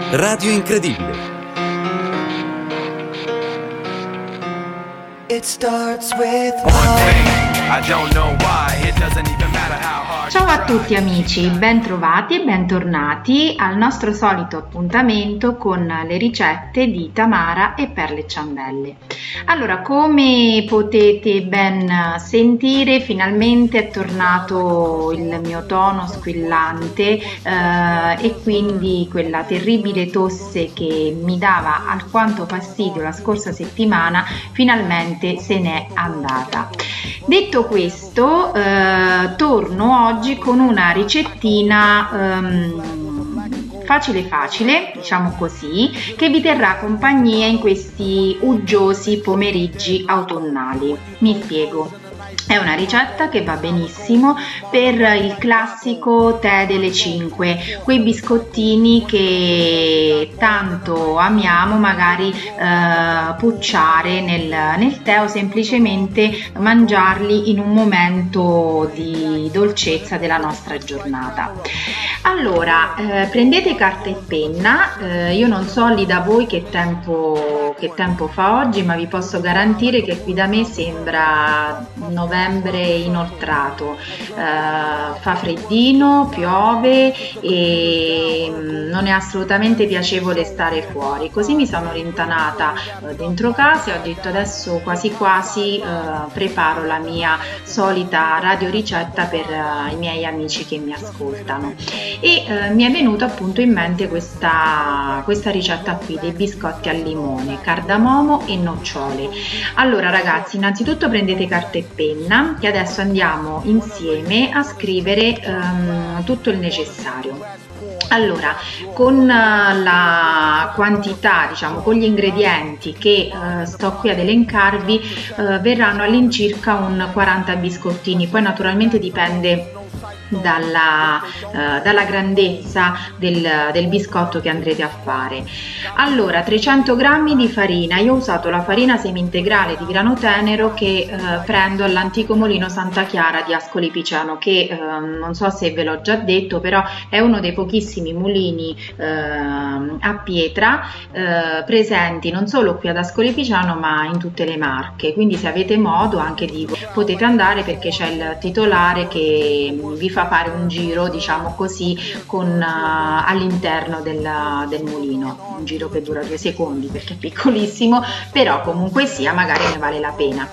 Radio Incredibile. It starts with one thing. I don't know why. It doesn't even matter how hard. Ciao a tutti amici, ben trovati e bentornati al nostro solito appuntamento con le ricette di Tamara e Perle e Ciambelle. Allora, come potete ben sentire, finalmente è tornato il mio tono squillante e quindi quella terribile tosse che mi dava alquanto fastidio la scorsa settimana finalmente se n'è andata. Detto questo, torno oggi con una ricettina facile, diciamo così, che vi terrà compagnia in questi uggiosi pomeriggi autunnali. Mi spiego. È una ricetta che va benissimo per il classico tè delle 5, quei biscottini che tanto amiamo magari pucciare nel tè o semplicemente mangiarli in un momento di dolcezza della nostra giornata. Allora, prendete carta e penna, io non so lì da voi che tempo fa oggi, ma vi posso garantire che qui da me sembra novembre inoltrato, fa freddino, piove e non è assolutamente piacevole stare fuori. Così mi sono rintanata dentro casa e ho detto adesso quasi preparo la mia solita radioricetta per i miei amici che mi ascoltano e mi è venuta appunto in mente questa ricetta qui dei biscotti al limone, cardamomo e nocciole. Allora ragazzi, innanzitutto prendete carta e penna che adesso andiamo insieme a scrivere tutto il necessario. Allora, con la quantità, diciamo, con gli ingredienti che sto qui ad elencarvi, verranno all'incirca un 40 biscottini, poi naturalmente dipende dalla grandezza del biscotto che andrete a fare. Allora, 300 g di farina, io ho usato la farina semi-integrale di grano tenero che prendo all'antico mulino Santa Chiara di Ascoli Piceno, che non so se ve l'ho già detto, però è uno dei pochissimi mulini a pietra presenti non solo qui ad Ascoli Piceno ma in tutte le Marche, quindi se avete modo anche potete andare, perché c'è il titolare che vi fa fare un giro, diciamo così, all'interno del mulino, un giro che dura 2 secondi perché è piccolissimo, però comunque sia magari ne vale la pena.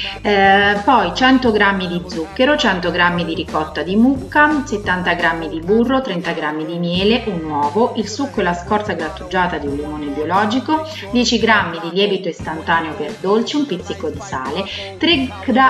Poi 100 g di zucchero, 100 g di ricotta di mucca, 70 g di burro, 30 g di miele, un uovo, il succo e la scorza grattugiata di un limone biologico, 10 g di lievito istantaneo per dolci, un pizzico di sale, 3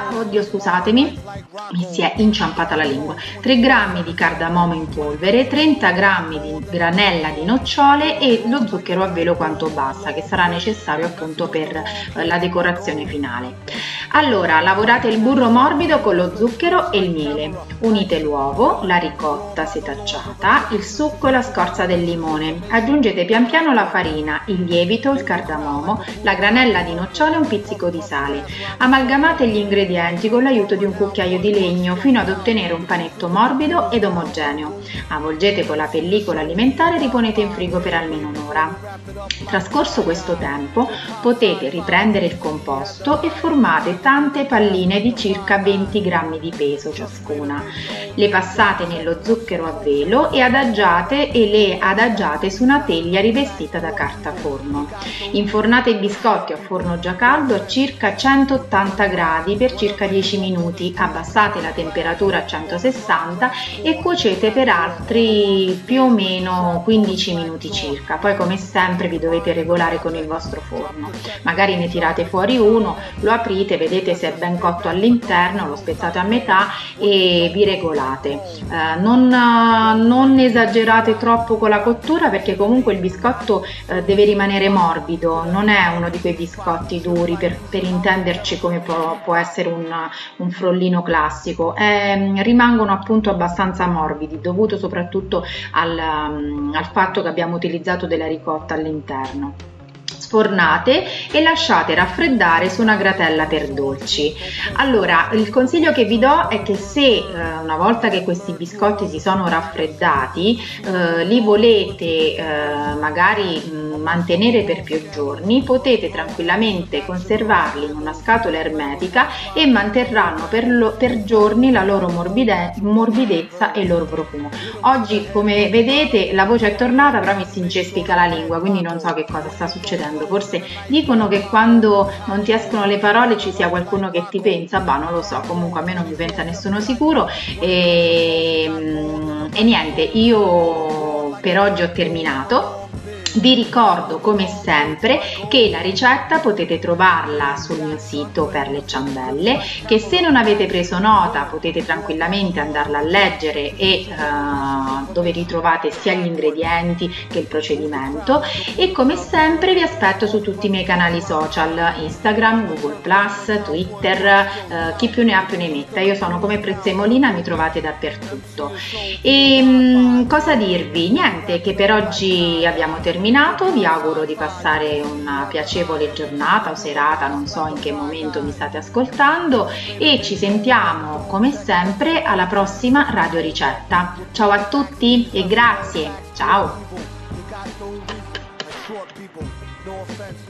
g di cardamomo in polvere, 30 g di granella di nocciole e lo zucchero a velo quanto basta, che sarà necessario appunto per la decorazione finale. Allora, lavorate il burro morbido con lo zucchero e il miele, unite l'uovo, la ricotta setacciata, il succo e la scorza del limone, aggiungete pian piano la farina, il lievito, il cardamomo, la granella di nocciole e un pizzico di sale. Amalgamate gli ingredienti con l'aiuto di un cucchiaio di legno fino ad ottenere un panetto morbido ed omogeneo. Avvolgete con la pellicola alimentare e riponete in frigo per almeno un'ora. Trascorso questo tempo potete riprendere il composto e formate tante palline di circa 20 g di peso ciascuna. Le passate nello zucchero a velo e le adagiate su una teglia rivestita da carta forno. Infornate i biscotti a forno già caldo a circa 180 gradi per circa 10 minuti, abbassate la temperatura a 160 e cuocete per altri più o meno 15 minuti circa. Poi come sempre vi dovete regolare con il vostro forno, magari ne tirate fuori uno, lo aprite, vedete se è ben cotto all'interno, lo spezzate a metà e vi regolate. Non esagerate troppo con la cottura, perché comunque il biscotto deve rimanere morbido, non è uno di quei biscotti duri per intenderci come può essere un frollino classico, rimangono appunto abbastanza morbidi, dovuto soprattutto al fatto che abbiamo utilizzato della ricotta all'interno. sfornate e lasciate raffreddare su una gratella per dolci. Allora, il consiglio che vi do è che se una volta che questi biscotti si sono raffreddati li volete magari mantenere per più giorni, potete tranquillamente conservarli in una scatola ermetica e manterranno per giorni la loro morbidezza e il loro profumo. Oggi, come vedete, la voce è tornata, però mi si incespica la lingua, quindi non so che cosa sta succedendo. Forse dicono che quando non ti escono le parole ci sia qualcuno che ti pensa, bah, non lo so, comunque a me non mi pensa nessuno sicuro. E niente, io per oggi ho terminato. Vi ricordo come sempre che la ricetta potete trovarla sul mio sito Perle e Ciambelle, che se non avete preso nota potete tranquillamente andarla a leggere e dove ritrovate sia gli ingredienti che il procedimento, e come sempre vi aspetto su tutti i miei canali social, Instagram, Google+, Twitter, chi più ne ha più ne metta. Io sono come Prezzemolina, mi trovate dappertutto. E cosa dirvi? Niente, che per oggi abbiamo terminato. Vi auguro di passare una piacevole giornata o serata, non so in che momento mi state ascoltando, e ci sentiamo come sempre alla prossima Radio Ricetta. Ciao a tutti e grazie, ciao!